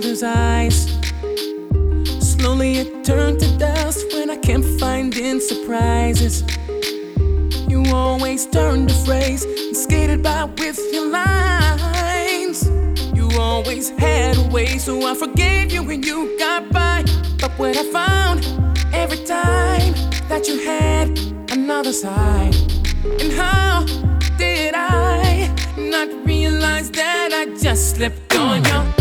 other's eyes. Slowly it turned to dust when I kept finding surprises. You always turned the phrase and skated by with your lines. You always had a way, so I forgave you when you got by. But what I found every time that you had another side. And how did I not realize that I just slipped on your